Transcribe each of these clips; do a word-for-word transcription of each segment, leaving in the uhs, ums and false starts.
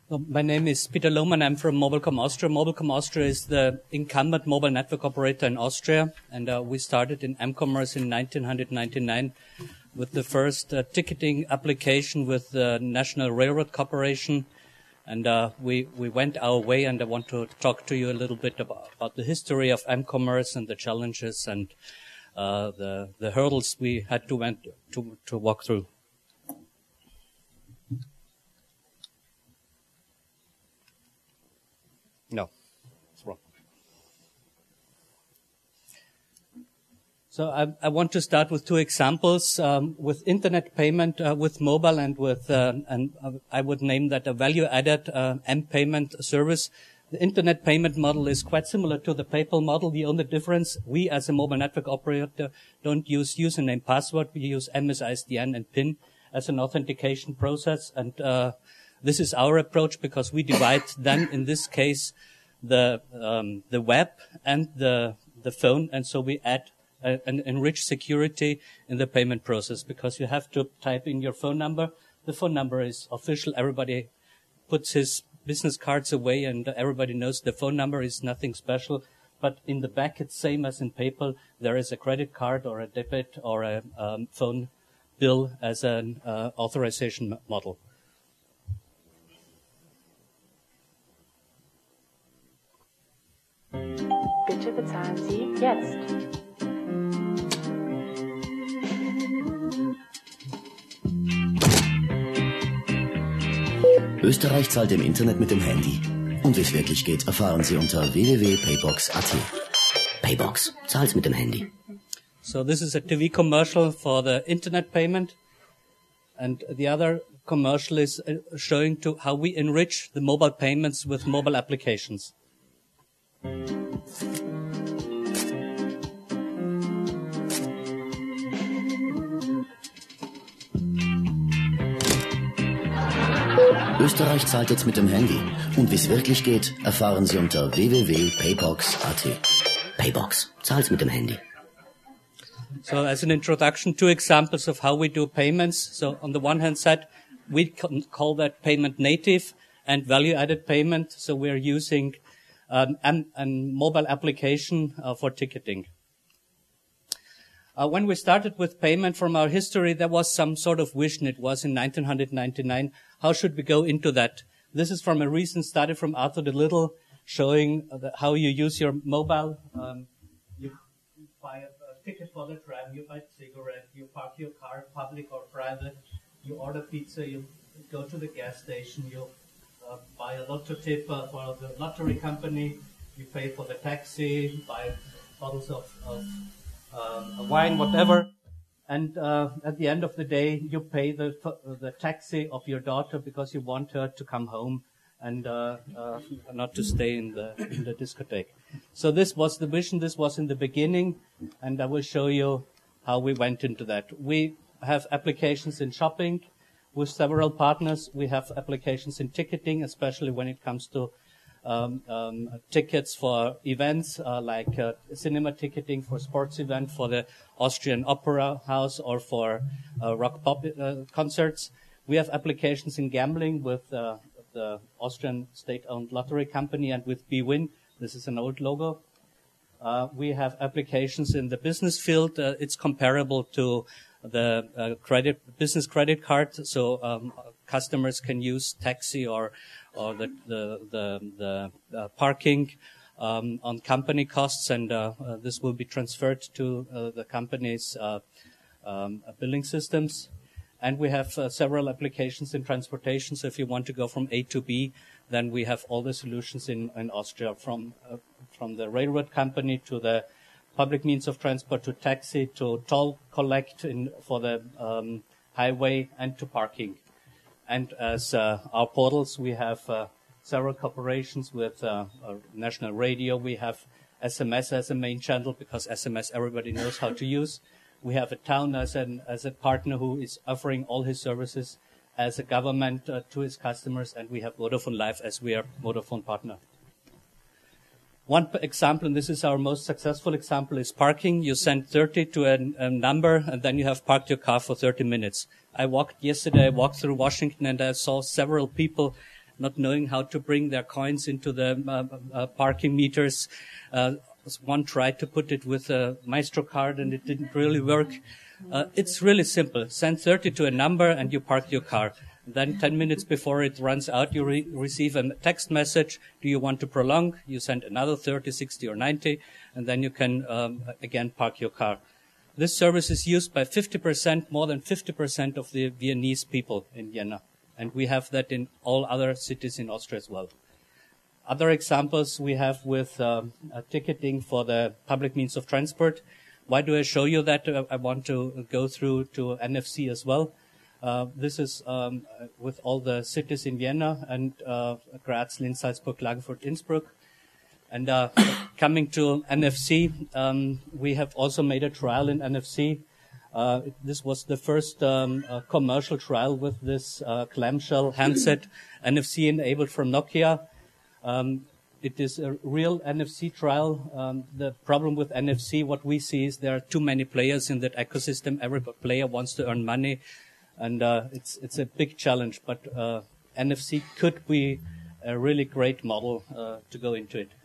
Well, my name is Peter Lohmann. I'm from Mobilcom Austria. Mobilcom Austria is the incumbent mobile network operator in Austria, and uh, we started in m-commerce in nineteen ninety-nine with the first uh, ticketing application with the National Railroad Corporation, and uh, we we went our way. And I want to talk to you a little bit about, about the history of m-commerce and the challenges and uh, the the hurdles we had to went to to walk through. No, it's wrong. So I, I want to start with two examples, um, with internet payment, uh, with mobile and with, uh, and uh, I would name that a value-added uh, m-payment service. The internet payment model is quite similar to the PayPal model. The only difference, we as a mobile network operator don't use username password. We use M S I S D N and PIN as an authentication process. And uh, this is our approach because we divide then, in this case, the um, the web and the the phone, and so we add uh, an enriched security in the payment process because you have to type in your phone number. The phone number is official. Everybody puts his business cards away, and everybody knows the phone number is nothing special. But in the back, it's same as in PayPal. There is a credit card or a debit or a um, phone bill as an uh, authorization model. Bitte bezahlen Sie jetzt. Österreich zahlt im Internet mit dem Handy. Und wie es wirklich geht, erfahren Sie unter w w w punkt paybox punkt a t. Paybox, zahlt mit dem Handy. So this is a T V commercial for the internet payment. And the other commercial is showing to how we enrich the mobile payments with mobile applications. Österreich zahlt jetzt mit dem Handy. Und wie es wirklich geht, erfahren Sie unter w w w punkt paybox punkt a t. Paybox, zahlt mit dem Handy. So as an introduction, two examples of how we do payments. So on the one hand side, we call that payment native and value-added payment. So we're using um, a mobile application uh, for ticketing. Uh, when we started with payment from our history, there was some sort of vision. It was in nineteen ninety-nine. How should we go into that? This is from a recent study from Arthur de Little showing uh, the, how you use your mobile. Um, you buy a, a ticket for the tram, you buy a cigarette, you park your car, public or private, you order pizza, you go to the gas station, you uh, buy a lotto tip uh, for the lottery company, you pay for the taxi, buy bottles of, of um, wine, whatever. And uh, at the end of the day, you pay the the taxi of your daughter because you want her to come home and uh, uh, not to stay in the in the discotheque. So this was the vision. This was in the beginning, and I will show you how we went into that. We have applications in shopping with several partners. We have applications in ticketing, especially when it comes to Um, um, tickets for events uh, like uh, cinema ticketing for sports event for the Austrian Opera House or for uh, rock pop uh, concerts. We have applications in gambling with uh, the Austrian state-owned lottery company and with bwin. This is an old logo. Uh, we have applications in the business field. Uh, it's comparable to the uh, credit business credit card, so um, customers can use taxi or or the the the, the uh, parking um, on company costs, and uh, uh, this will be transferred to uh, the company's uh, um, billing systems. And we have uh, several applications in transportation. So if you want to go from A to B, then we have all the solutions in, in Austria, from uh, from the railroad company to the public means of transport to taxi to toll collect in, for the um, highway and to parking. And as uh, our portals, we have uh, several cooperations with uh, uh, national radio. We have S M S as a main channel because S M S everybody knows how to use. We have a town as an as a partner who is offering all his services as a government uh, to his customers, and we have Vodafone Live as we are Vodafone partner. One example, and this is our most successful example, is parking. You send thirty to a, a number, and then you have parked your car for thirty minutes. I walked yesterday, I walked through Washington, and I saw several people not knowing how to bring their coins into the uh, uh, parking meters. Uh, one tried to put it with a Maestro card and it didn't really work. Uh, it's really simple. Send thirty to a number and you park your car. Then ten minutes before it runs out, you re- receive a text message. Do you want to prolong? You send another thirty, sixty, or ninety, and then you can um, again park your car. This service is used by fifty percent, more than fifty percent of the Viennese people in Vienna. And we have that in all other cities in Austria as well. Other examples we have with um, uh, ticketing for the public means of transport. Why do I show you that? Uh, I want to go through to N F C as well. Uh, this is um, with all the cities in Vienna and uh, Graz, Linz, Salzburg, Klagenfurt, Innsbruck. And uh, coming to N F C, um, we have also made a trial in N F C. Uh, this was the first um, uh, commercial trial with this uh, clamshell handset, N F C enabled from Nokia. Um, it is a real N F C trial. Um, the problem with N F C, what we see is there are too many players in that ecosystem. Every player wants to earn money. And uh, it's it's a big challenge, but uh, N F C could be a really great model uh, to go into it.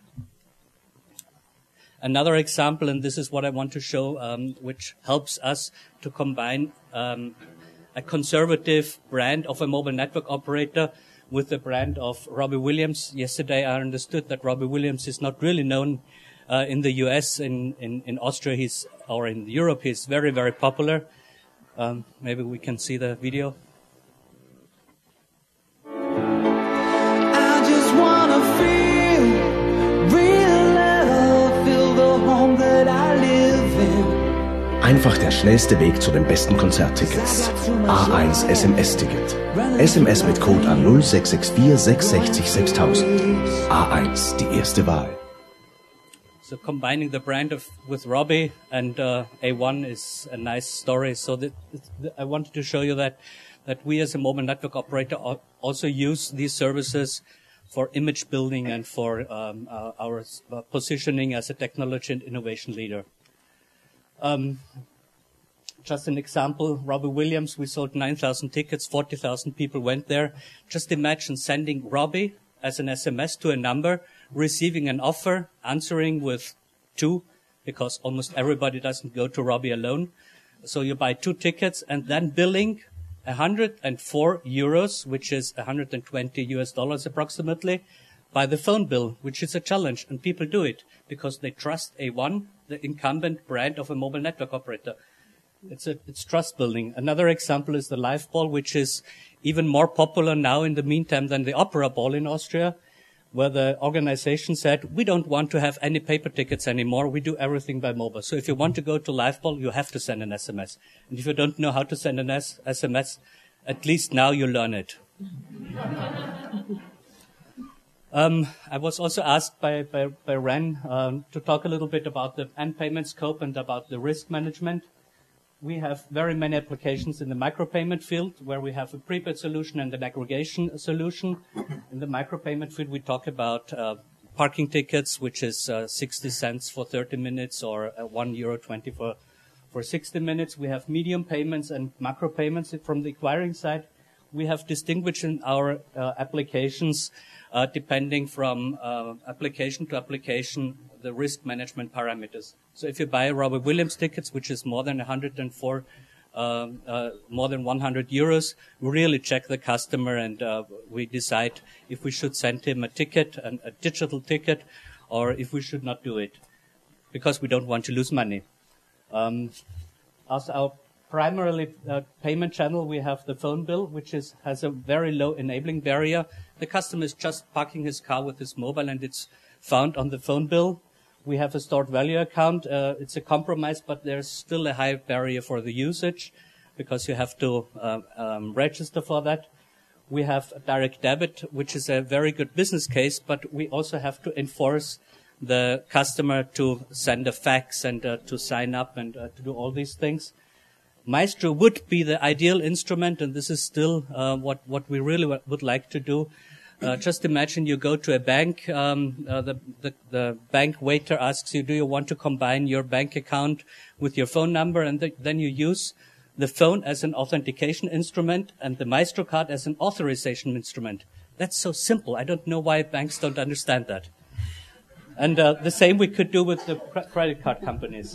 Another example, and this is what I want to show, um, which helps us to combine um, a conservative brand of a mobile network operator with the brand of Robbie Williams. Yesterday I understood that Robbie Williams is not really known uh, in the U S. In, in, in Austria he's, or in Europe he's very, very popular. Um, maybe we can see the video. I just wanna feel real love, feel the home that I live in. Einfach der schnellste Weg zu den besten Konzerttickets. A eins S M S-Ticket. S M S mit Code an null sechs sechs vier sechs sechs sechs sechstausend. A eins, die erste Wahl. So combining the brand of with Robbie and uh, A one is a nice story. So that, that I wanted to show you that that we as a mobile network operator also use these services for image building and for um, uh, our uh, positioning as a technology and innovation leader. Um, just an example, Robbie Williams, we sold nine thousand tickets, forty thousand people went there. Just imagine sending Robbie as an S M S to a number, receiving an offer, answering with two, because almost everybody doesn't go to Robbie alone. So you buy two tickets and then billing one hundred four euros, which is one hundred twenty U S dollars approximately, by the phone bill, which is a challenge. And people do it because they trust A one, the incumbent brand of a mobile network operator. It's a, it's trust building. Another example is the Live Ball, which is even more popular now in the meantime than the Opera Ball in Austria, where the organization said, we don't want to have any paper tickets anymore. We do everything by mobile. So if you want to go to Live Ball, you have to send an S M S. And if you don't know how to send an S M S, at least now you learn it. um, I was also asked by, by, by Ren um, to talk a little bit about the end payment scope and about the risk management. We have very many applications in the micropayment field where we have a prepaid solution and an aggregation solution. In the micropayment field, we talk about uh, parking tickets, which is uh, sixty cents for thirty minutes or uh, one euro twenty for, for sixty minutes. We have medium payments and macro payments from the acquiring side. We have distinguished in our uh, applications, uh, depending from uh, application to application, the risk management parameters. So if you buy Robbie Williams tickets, which is more than one hundred four, uh, uh, more than one hundred euros, we really check the customer and uh, we decide if we should send him a ticket, an, a digital ticket, or if we should not do it, because we don't want to lose money. Um, as our primarily uh, payment channel, we have the phone bill, which is has a very low enabling barrier. The customer is just parking his car with his mobile and it's found on the phone bill. We have a stored value account. Uh, it's a compromise, but there's still a high barrier for the usage because you have to uh, um, register for that. We have a direct debit, which is a very good business case, but we also have to enforce the customer to send a fax and uh, to sign up and uh, to do all these things. Maestro would be the ideal instrument, and this is still uh, what, what we really w- would like to do. Uh, just imagine you go to a bank, um, uh, the, the, the bank waiter asks you, do you want to combine your bank account with your phone number? And th- then you use the phone as an authentication instrument and the Maestro card as an authorization instrument. That's so simple. I don't know why banks don't understand that. And uh, the same we could do with the cre- credit card companies.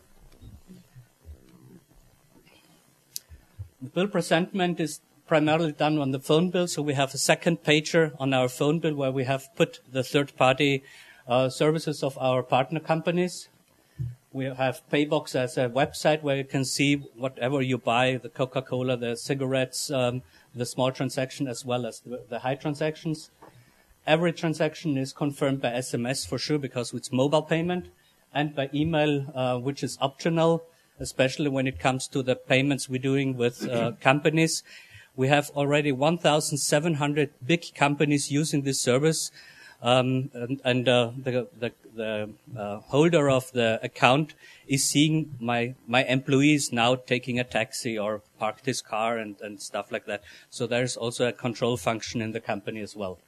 The bill presentment is primarily done on the phone bill, so we have a second pager on our phone bill where we have put the third-party uh, services of our partner companies. We have Paybox as a website where you can see whatever you buy, the Coca-Cola, the cigarettes, um, the small transaction as well as the, the high transactions. Every transaction is confirmed by S M S for sure because it's mobile payment, and by email, uh, which is optional, especially when it comes to the payments we're doing with uh, companies. We have already one thousand seven hundred big companies using this service, um, and, and uh, the, the, the uh, holder of the account is seeing my, my employees now taking a taxi or parked his car and, and stuff like that. So there's also a control function in the company as well.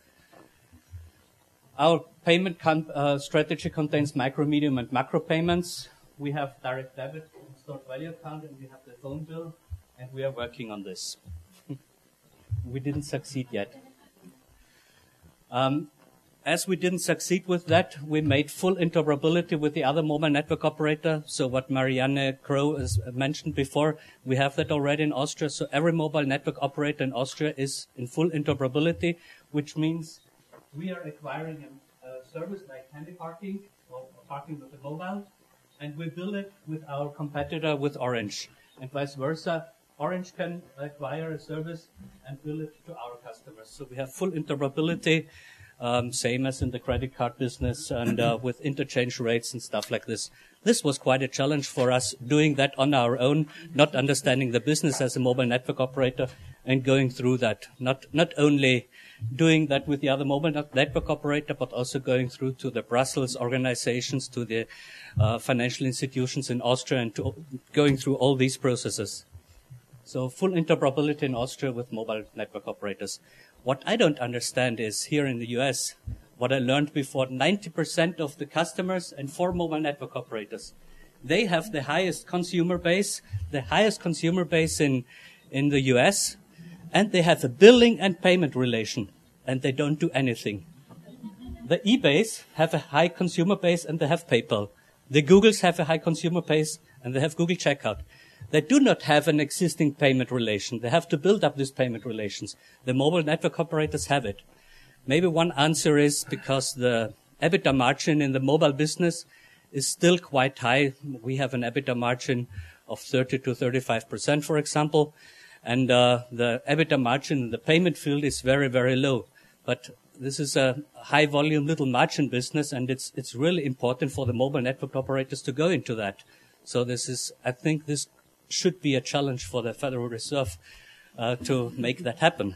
Our payment con- uh, strategy contains micro, medium, and macro payments. We have direct debit, stored value account, and we have the phone bill, and we are working on this. We didn't succeed yet. Um, as we didn't succeed with that, we made full interoperability with the other mobile network operator. So what Marianne Crow has mentioned before, we have that already in Austria. So every mobile network operator in Austria is in full interoperability, which means we are acquiring a, a service like handy parking or parking with a mobile, and we build it with our competitor, with Orange, and vice versa. Orange can acquire a service and bill it to our customers. So we have full interoperability, um, same as in the credit card business, and uh, with interchange rates and stuff like this. This was quite a challenge for us, doing that on our own, not understanding the business as a mobile network operator, and going through that. Not not only doing that with the other mobile network operator, but also going through to the Brussels organizations, to the uh, financial institutions in Austria, and to going through all these processes. So full interoperability in Austria with mobile network operators. What I don't understand is here in the U S, what I learned before, ninety percent of the customers and four mobile network operators, they have the highest consumer base, the highest consumer base in, in the U S, and they have a billing and payment relation, and they don't do anything. The eBays have a high consumer base, and they have PayPal. The Googles have a high consumer base, and they have Google Checkout. They do not have an existing payment relation. They have to build up these payment relations. The mobile network operators have it. Maybe one answer is because the EBITDA margin in the mobile business is still quite high. We have an EBITDA margin of thirty to thirty-five percent, for example. And uh, the EBITDA margin in the payment field is very, very low. But this is a high-volume, little margin business, and it's it's really important for the mobile network operators to go into that. So this is, I think this should be a challenge for the Federal Reserve uh, to make that happen.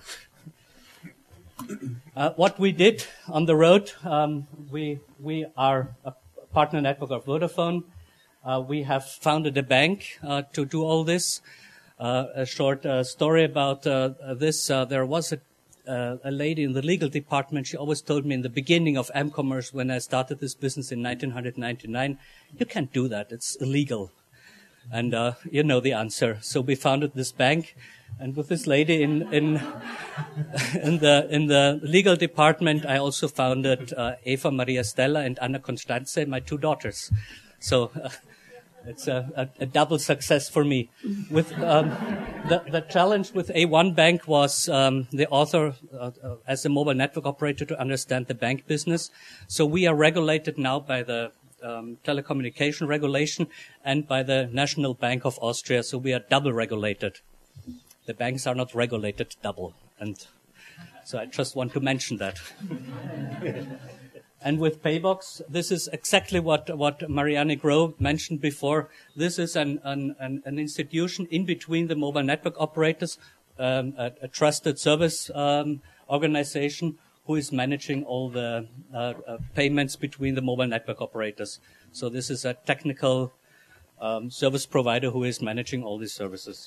uh, what we did on the road, um, we we are a partner network of Vodafone. Uh, we have founded a bank uh, to do all this. Uh, a short uh, story about uh, this. Uh, there was a, uh, a lady in the legal department. She always told me in the beginning of M-Commerce, when I started this business in nineteen ninety-nine, you can't do that. It's illegal. And uh, you know the answer. So we founded this bank, and with this lady in in in the in the legal department, I also founded uh, Eva Maria Stella and Anna Constanze, my two daughters. So. Uh, It's a, a, a double success for me. With um, the, the challenge with A one Bank was um, the author, uh, uh, as a mobile network operator, to understand the bank business. So we are regulated now by the um, telecommunication regulation and by the National Bank of Austria. So we are double regulated. The banks are not regulated double, and so I just want to mention that. And with Paybox, this is exactly what, what Marianne Groh mentioned before. This is an, an, an institution in between the mobile network operators, um, a, a trusted service um, organization who is managing all the uh, uh, payments between the mobile network operators. So this is a technical um, service provider who is managing all these services.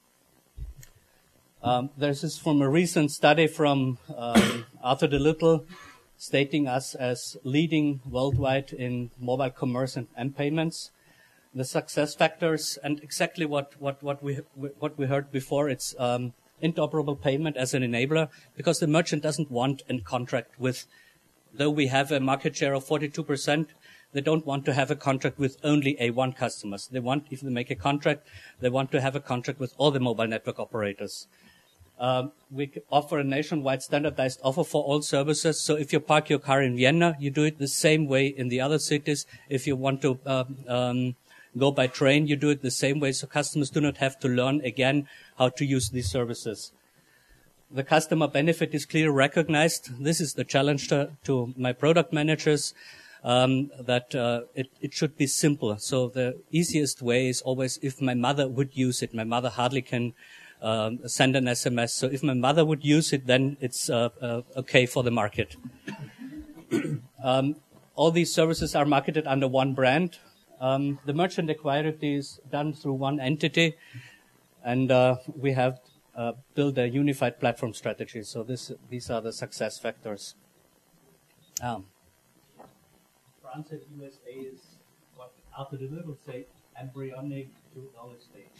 Um, this is from a recent study from um, Arthur De Little, stating us as leading worldwide in mobile commerce and, and payments. The success factors, and exactly what, what, what we what we heard before, it's um, interoperable payment as an enabler, because the merchant doesn't want a contract with, though we have a market share of forty-two percent, they don't want to have a contract with only A one customers. They want, if they make a contract, they want to have a contract with all the mobile network operators. Um, we offer a nationwide standardized offer for all services. So if you park your car in Vienna, you do it the same way in the other cities. If you want to uh, um, go by train, you do it the same way. So customers do not have to learn again how to use these services. The customer benefit is clearly recognized. This is the challenge to, to my product managers, um, that uh, it, it should be simple. So the easiest way is always if my mother would use it. My mother hardly can Um, send an S M S. So if my mother would use it, then it's uh, uh, okay for the market. um, all these services are marketed under one brand. Um, the merchant acquired is done through one entity, and uh, we have uh, built a unified platform strategy. So this, these are the success factors. Um, France and U S A is what after the little say embryonic to early stage.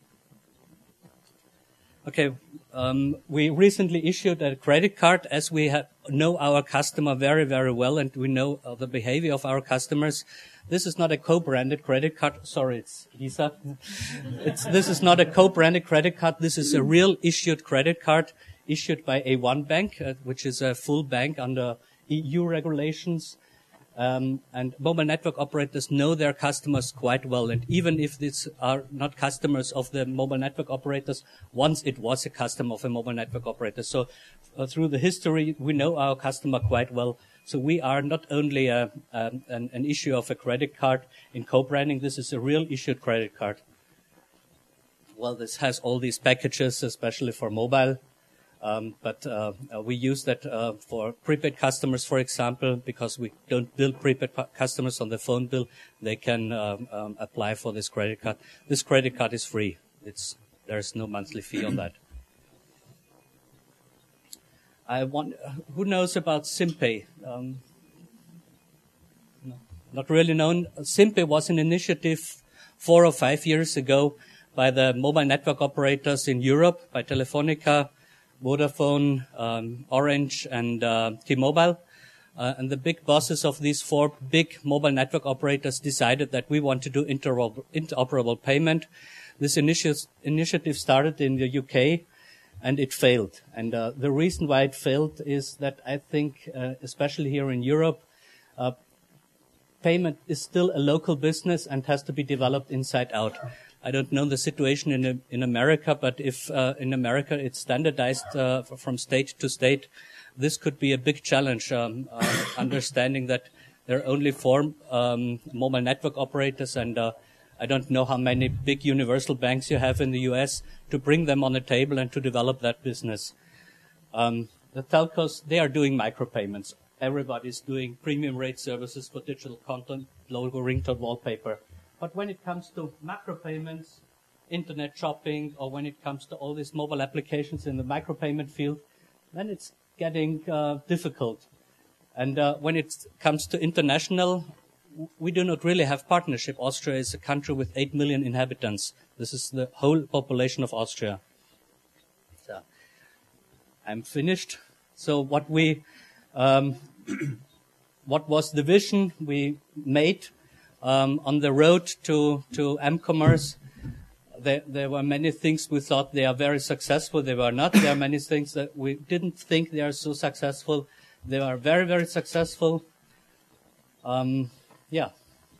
Okay, um, we recently issued a credit card as we have, know our customer very, very well, and we know uh, the behavior of our customers. This is not a co-branded credit card. Sorry, it's Lisa. It's, this is not a co-branded credit card. This is a real issued credit card issued by A one Bank, uh, which is a full bank under E U regulations. Um, and mobile network operators know their customers quite well. And even if these are not customers of the mobile network operators, once it was a customer of a mobile network operator. So uh, through the history, we know our customer quite well. So we are not only a, um, an, an issue of a credit card in co-branding. This is a real issued credit card. Well, this has all these packages, especially for mobile. Um, but uh, uh, we use that uh, for prepaid customers, for example, because we don't bill prepaid customers on the phone bill. They can um, um, apply for this credit card. This credit card is free. It's, there's no monthly fee on that. I want, who knows about SimPay? Um, no, not really known. SimPay was an initiative four or five years ago by the mobile network operators in Europe, by Telefonica, Vodafone, um, Orange, and uh, T-Mobile. Uh, and the big bosses of these four big mobile network operators decided that we want to do interoperable, interoperable payment. This initi- initiative started in the U K, and it failed. And uh, the reason why it failed is that I think, uh, especially here in Europe, uh, payment is still a local business and has to be developed inside out. I don't know the situation in in America, but if uh, in America it's standardized uh, from state to state, this could be a big challenge. Um, uh, understanding that there are only four um, mobile network operators, and uh, I don't know how many big universal banks you have in the U S to bring them on the table and to develop that business. Um, the telcos, they are doing micropayments. Everybody's doing premium rate services for digital content, logo, ringtone, wallpaper. But when it comes to macro payments, internet shopping, or when it comes to all these mobile applications in the micropayment field, then it's getting uh, difficult. And uh, when it comes to international, we do not really have partnership. Austria is a country with eight million inhabitants. This is the whole population of Austria. So I'm finished. So what we, um, what was the vision we made? Um, on the road to, to M-commerce, there, there were many things we thought they are very successful. They were not. There are many things that we didn't think they are so successful. They are very, very successful. Um, yeah.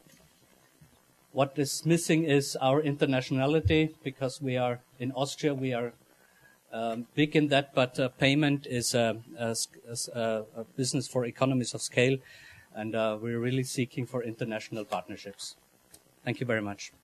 What is missing is our internationality, because we are in Austria. We are um, big in that, but uh, payment is a, a, a, a business for economies of scale. And uh, we're really seeking for international partnerships. Thank you very much.